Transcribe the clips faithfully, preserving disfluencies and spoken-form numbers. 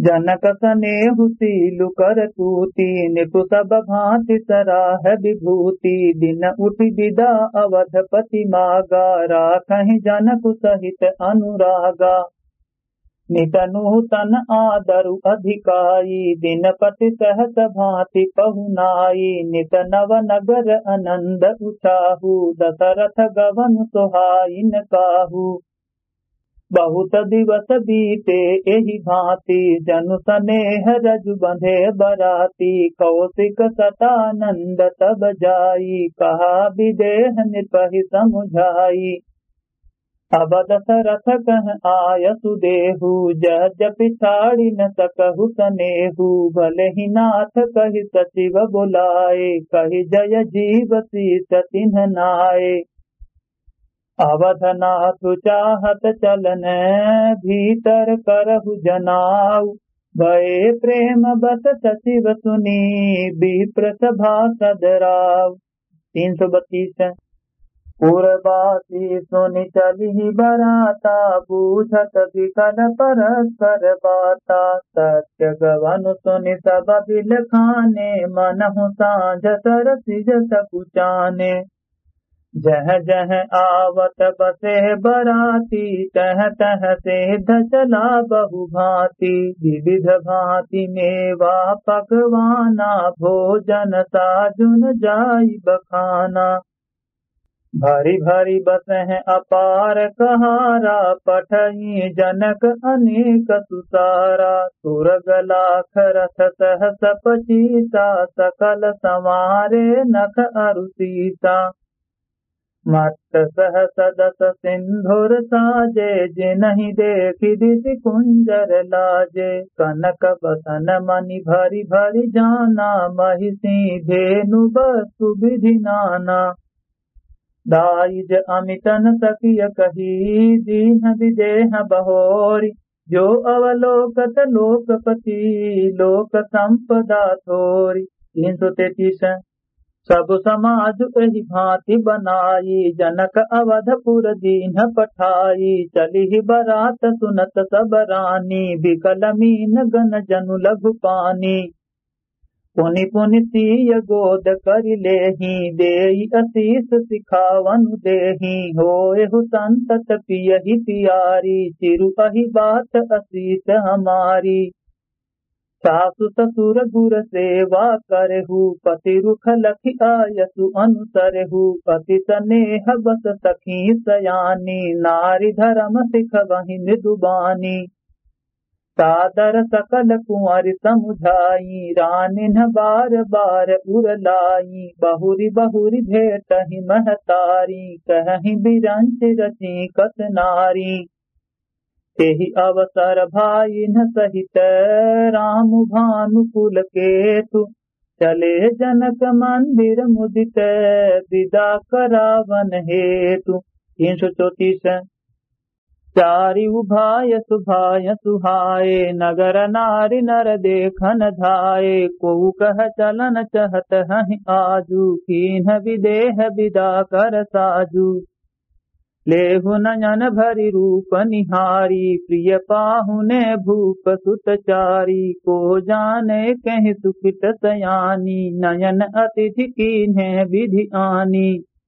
जनक सनेहु सीलु कर तूती, निपु सब भांति सराह विभूति। दिन उठि विदा अवधपति मागा, राखहि जनक सहित अनुरागा। नित नूतन आदरु अधिकाई, दिनपति सहस भांति पहुनाई। नित नव नगर आनंद उचाहु, दशरथ गवन सोहाइन काहू। बहुत दिवस बीते एहि भांति, जनु सनेह रजु बंधे बराती। कौशिक सतानंद तब जाई, कहा विदेह निपहि समुझाई। अब दशरथ कह आय सुदेहु, जह जपि छाड़ि न सकहु सनेहु। भले ही नाथ कहि सचिव बुलाए, कहि जय जीव शीस तिन्ह नाए। अवधनाथ चाहत चलन भीतर करहु जनाऊ। भये प्रेम बस सचिव सुनी, विप्र सभा सदराव। तीन सौ बत्तीस। पुरवासी सुनि चलिहि बराता, बूझत विकल परस्पर बाता। सत्य गवन सुनि सब बिलखाने, मनहु साँझ सरसिज सकुचाने। जह जह आवत बसे बराती, तह तह सेध चला बहु भांति। विविध भांति मेवा पकवाना, भोजन साजुन जाई बखाना। भारी भारी बसह अपार कहारा, पठई जनक अनेक सुसारा। सुरग लाख रथ सहस पचीसा, सकल समारे नख अरुसीसा। मत्त सहस दस सिंधुर साजे, जिनहि देखि दिशि कुंजर लाजे। कनक बसन मणि भरि भरि जाना, महिषी धेनु बसु विधि नाना। दाइज अमितन सखिय कही, दीन विदेह बहोरी। जो अवलोकत लोकपति, लोक संपदा थोरी। तीन सौ तैतीस। सब समाज एहि भांति बनाई, जनक अवधपुर दीन पठाई। चलिहि बरात सुनत सब रानी, बिकल मीन गन जनु लघु पानी। पुनि पुनि सिय गोद करि लेहि, देई असीस सिखावनु देहि। होएहु संतत पियहि पियारी, चिरु अहि बात असीस हमारी। सासु ससुर गुर सेवा करहु, पति रुख लखि आयसु अनुसरहु। अति स्नेह बस सखी सयानी, नारी धर्म सिखवहि मृदुबानी। सादर सकल कुंवर समुझाई, रानिन बार बार उरलाई। बहुरी बहुरी भेटहि महतारी, कहहि बिरंच रची कत नारी। तेहि अवसर भाइन सहित, राम भानुकुल केतु। चले जनक मंदिर मुदित, विदा करावन हेतु। तीन सौ चौतीस। चारि उभाय सुभाय सुहाए, नगर नारी नर देखन धाये। कोउ कह चलन चहत हहि आजू, कीन्ह विदेह विदा कर साजू। लेहु नयन भरि रूप निहारी, प्रिय पाहुने भूप सुत चारी। को जाने कहि सुकृत सयानी, नयन अतिथि कीन्हे विधि आनी।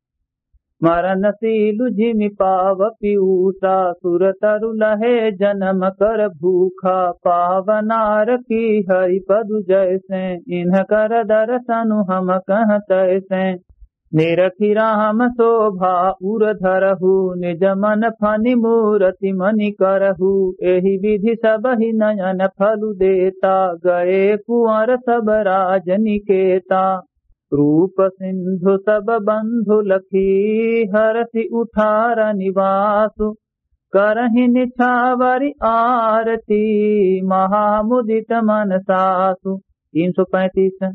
मरणशीलु जिमि पाव पीयूषा, सुर तरु लहे जन्म कर भूखा। पावनार की हरि पदु जैसे, इन्ह कर दर्शनु हम कह तैसे। निरखि राम शोभा उर धरहु, निज मन फनि मूरति मनि करहु। एहि विधि सबहि नयन फलु देता, गए कुंवर सब राज निकेता। रूप सिंधु सब बंधु लखी, हरषि उठार निवासु। करहि निछावरि आरती, महामुदित मन सासु। तीन सौ पैंतीस।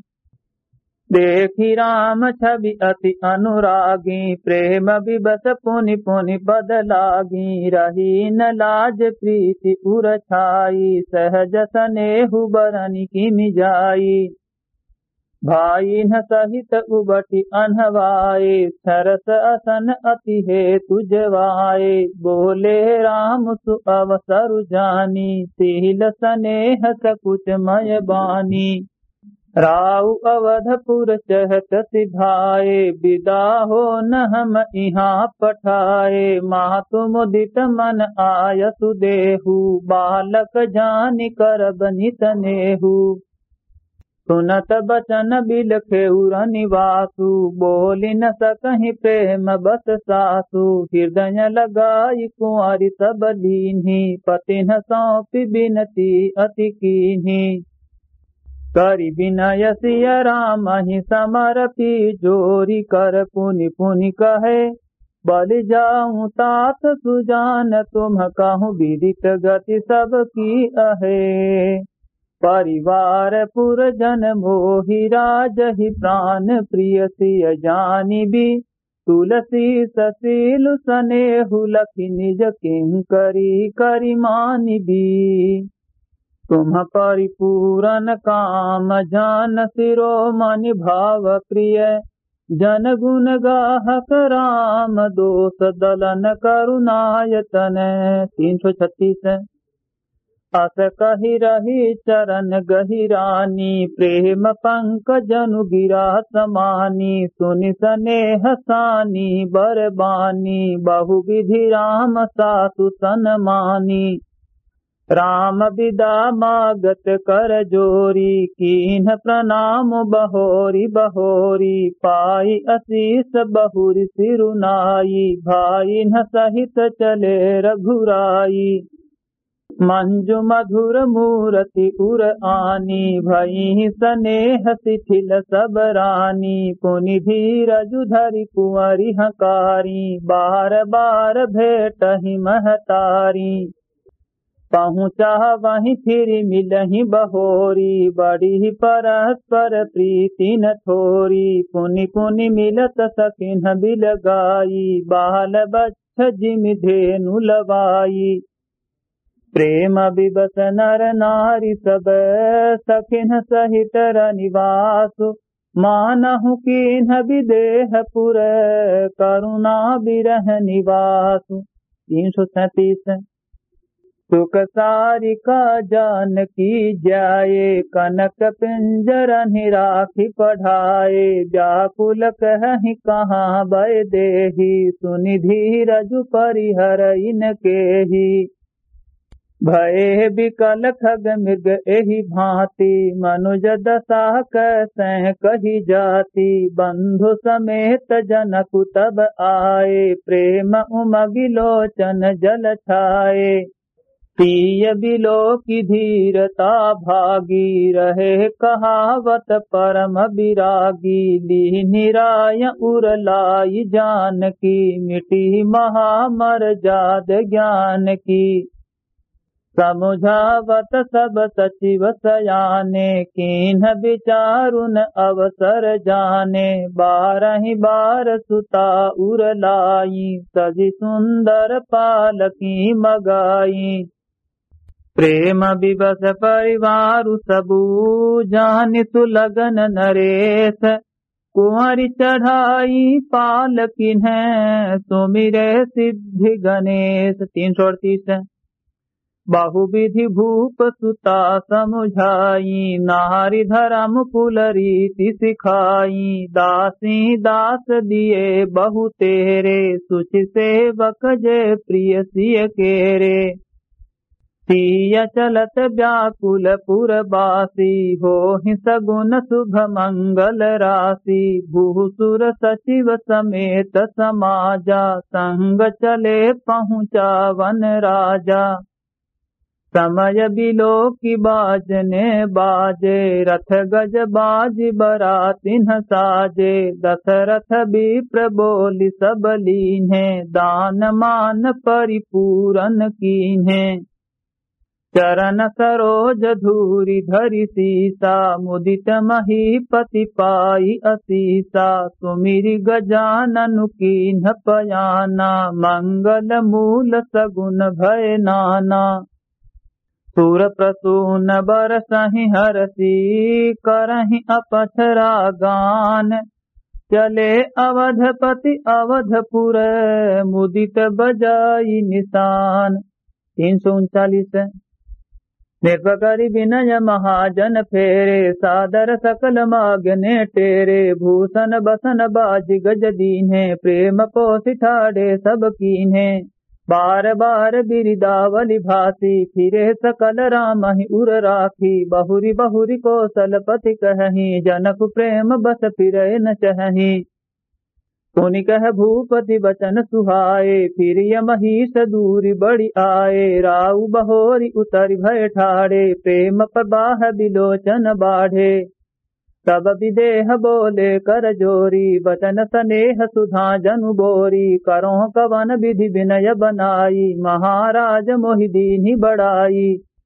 देखि राम छवि अति अनुरागी, प्रेम विबस पुनि पुनि पद लागी। रही न लाज प्रीति उर छाई, सहज स्नेहु बरनि किमि जाई। भाई न सहित उबटी अनहवाए, सरस असन अति हे तुझवाए। बोले राम सु अवसरु जानी, तिल स्नेह सकुच मय बानी। राउ अवधपुर चहत सिधाए, विदा हो न हम इहाँ पठाए। मातु मुदित मन आय सुदेहु, बालक जानि करब नित नेहु। सुनत बचन बिलखेउ रनिवासु, बोली न सकहि प्रेम बस सासु। हृदय लगाई कुंवारी सब लीन्ही, पति न सौंपी बिनती अति कीन्ही। करि विनय सिय राम ही समरपी, जोरी कर पुनि पुनि कहे। बलि जाऊं तात सुजान, तुम कहूँ विदित गति सब की अहे। परिवार पुरजन मोहि राजहि, प्राण प्रिय सिय जानि भी। तुलसी ससीलु सनेहु, लखि निज किंकरी करि मानि भी। तुम परिपूरन काम जान, शिरोमणि भाव प्रिय। जन गुण गाहक राम, दोष दलन करुणायतन। तीन सौ छत्तीस। अस कहि रही चरण गहिरानी, प्रेम पंकजनु गिरा समानी। सुनि स्नेह सानी बरबानी, बहु विधि राम सासु सन्मानी। राम विदा मागत कर जोरी, कीन्ह प्रणाम बहोरी बहोरी। पाई असीस बहुरी सिरुनाई, भाई न सहित चले रघुराई। मंजु मधुर मूरति उर आनी, भई स्नेह शिथिल सब रानी। पुनि धीरजु धरि कुंवरि हकारी, बार बार भेटहि महतारी। पहुँचा वहीं फिर मिलहि बहोरी, बड़ी परस्पर प्रीति न थोरी। पुनि पुनि मिलत सकिन्ह बिलगाई, बाल बच्छ जिमि धेनु लवाई। प्रेम विवश नर नारी सब, सखिन्ह सहित रनिवासु। मानहु कीन्ह विदेह पुर, करुणा बिरह निवासु। तीन सौ सैंतीस। सुख सारिका जानकी जाए, कनक पिंजरनि राखी पढ़ाए। व्याकुल कहहि कहाँ भय देहि, सुनि धीरजु परिहर इनकेहि। भये बिकल खग मृग एहि भांति, मनुज दशा कैसे कही जाति। बंधु समेत जनकु तब आए, प्रेम उमगि लोचन जल छाए। प्रिय बिलो की धीरता भागी, रहे कहावत परम विरागी। लीनि राय उर लाई जानकी, मिटी महामर जाद ज्ञान की। समुझावत सब सचिव सयाने, कीन्ह विचारुन अवसर जाने। बारहि बार सुता उर लाई, सजी सुंदर पालकी मगाई। प्रेम विवश परिवारु सबू, जानि सुलगन नरेश। कुंवरि चढ़ाई पालकिन्ह, सुमिरे सिद्धि गणेश। तीन सौ अड़तीस। बहुविधि भूप सुता समुझाई, नारी धर्म कुल रीति सिखाई। दासी दास दिए बहु तेरे, सुचि सेवक जे प्रिय सिय केरे। सिय चलत व्याकुल पुरबासी, होहि सगुन शुभ मंगल राशि। भूसुर सचिव समेत समाजा, संग चले पहुँचा वन राजा। समय बिलो की बाजने बाजे, रथ गज बाज बरातिन साजे। दशरथ विप्र बोली सब लीन्हे, दान मान परिपूरन कीन्हे। चरण सरोज धूरि धरि सीसा, मुदित महीपति पाई असीसा। सुमिरि गजाननु कीन्ह पयाना, मंगल मूल सगुन भय नाना। सुर प्रसून बरसहि हरसी करहि अपथरा गान। चले अवधपति अवधपुर मुदित बजाई निशान। तीन सौ उनचालीस। निर्भकरि विनय महाजन फेरे सादर सकल मागने टेरे। भूषण बसन बाज गज दीन्हे प्रेम पोषि ठाड़े सब कीन्हे। बार बार बिरिदावली भासी फिरे सकल रामहि उर राखी। बहुरी बहुरी कौशलपति कहहि जनक प्रेम बस फिरै न चहहि। पुनि कह भूपति बचन सुहाए फिर महिष दूरी बड़ी आए। राउ बहोरी उतर भय ठाड़े प्रेम प्रवाह बिलोचन बाढ़े। तब विदेह बोले कर जोरी बचन स्नेह सुधा जनु बोरी। करो कवन विधि विनय बनाई महाराज मोहि दीन्हि बड़ाई।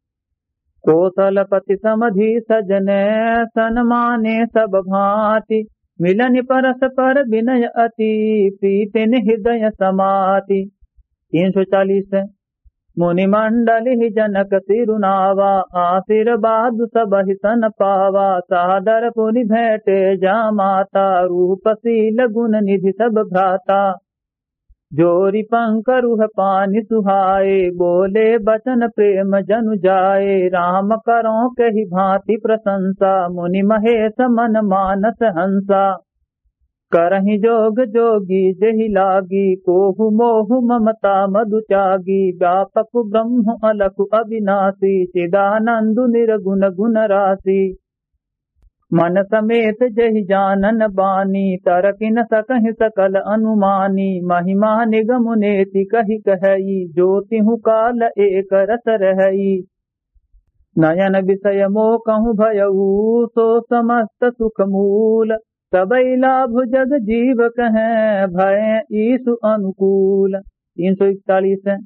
कौशलपति समधि सजने सन्माने सब भांति। मिलन परस पर विनय अति प्रीतिन हृदय समाति। तीन सौ चालीस। मुनि मंडल ही जनक सिरुनावा आशीर्वाद सब सन पावा। सादर पुनि भेंटे जा माता रूप शील गुण निधि सब भ्राता। जोरी पंख रुह पानि सुहाए बोले बचन प्रेम जनु जाए। राम करो कहि भांति प्रशंसा मुनि महेश मन मानस हंसा। करहि जोग जोगी जहि लागी कोहु मोहु ममता मधु त्यागी। व्यापक ब्रह्म अलख अविनाशी चिदानंदु निर्गुण गुण राशि। मन समेत जहि जानन बानी तरकि न सकहि सकल अनुमानी। महिमा निगम नेति कहि कहई ज्योतिहु काल एक रस रहई। नयन विषय मोह कहूँ भयऊ सो समस्त सुख मूल। सबई लाभ जग जीव कहें भय ईसु अनुकूल। तीन सौ इकतालीस।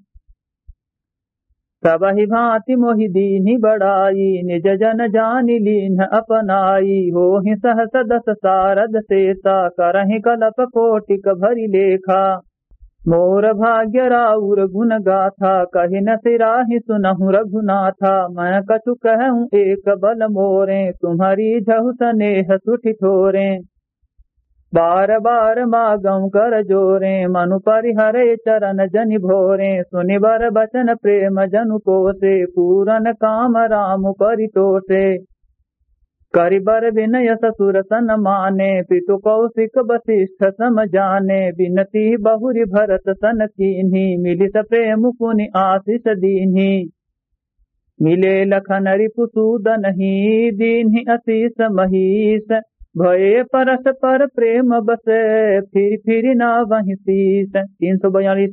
सबहि भांति मोहि दीन्हि बड़ाई निज जन जानि लीन्ह अपनाई। होहि सहस दस सारद शेषा करहि कलप कोटिक भरि लेखा। मोर भाग्य राउर गुण गाथा कहि न सिराहि सुनहु रघुनाथा। मैं कछु कहूँ एक बल मोरे तुम्हारी झहु स्नेह सुठि ठोरे। बार बार मागम कर जोरे मनु परिहरे चरण जनि भोरे। सुनि बर बचन प्रेम जनु कोसे पूरन काम राम परितोषे। करि बर विनय ससुर सन माने पितु कौशिक वशिष्ठ सम जाने। बिनती बहुरी भरत सन कीन्ही मिलिस प्रेम पुनि आशीष दीन्ही। मिले लखन रिपुसूदन ही दीन्हि असीस महीस। भये परस पर प्रेम बसे फिर फिर ना वहीं शीस। तीन सौ बयालीस।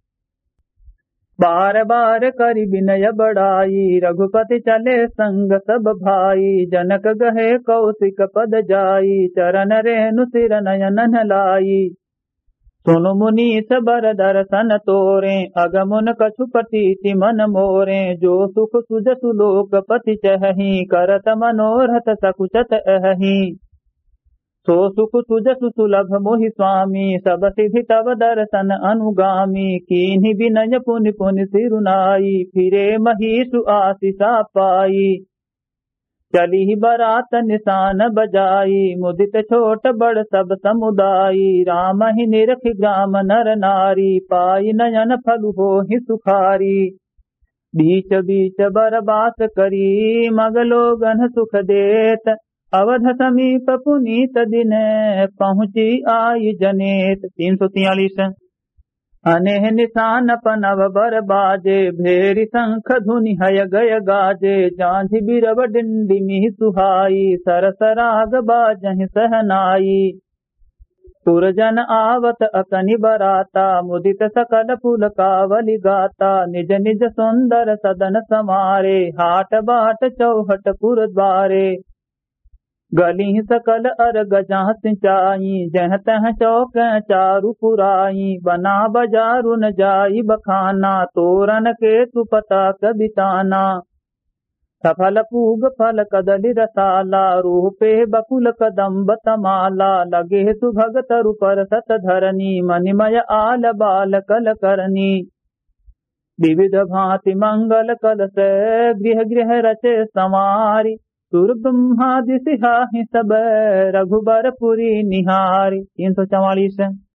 बार बार करि विनय बड़ाई रघुपति चले संग सब भाई। जनक गहे कौशिक पद जाई चरण रेणु सिर नयन लाई। सुनु मुनीस बर दर्शन तोरे अगमुन कछु प्रतीति मन मोरे। जो सुख सुजसु लोकपति चहहि करत मनोरथ सकुचत अहहि। सो सुख सुजसु सुलभ मोहि स्वामी सब सिद्धि तव दर्शन अनुगामी। कीन्हि विनय पुनि पुनि सिरुनाई फिरे महिषु आशीषा पाई। चली बरात निशान बजाई मुदित छोट बड़ सब समुदाई। राम ही निरख ग्राम नर नारी पाई नयन फल होहि सुखारी। बीच बीच बरबास करी मगलोगन सुख देत। अवध समीप पुनीत दिन पहुँची आई जनेत। तीन सौ तियालीस। अनेह निशान पनव बर बाजे भेरी शंख धुनि हय गय गाजे। जांझ बिरव डिंडिमि सुहाई सरस राग बाजहि सहनाई। पुरजन आवत अकनि बराता मुदित सकल पुल कावली गाता। निज निज सुंदर सदन समारे हाट बाट चौहट पुर द्वारे। गली सकल अर गजा सिंचाई जह तह चौक चारु पुराई। बना बजारु न जाई बखाना तोरन के सुपता कबिताना। सफल पूग फल कदली रसाला रूपे बकुल कदम्ब तमाला। लगे सुभग तरु पर सत धरनी मनिमय आल बाल कल करनी। विविध भांति मंगल कलश गृह गृह रचे संवारी। सुर ब्रह्मादि सिहाहि सब रघुबर पुरी निहारी। तीन सौ चवालीस।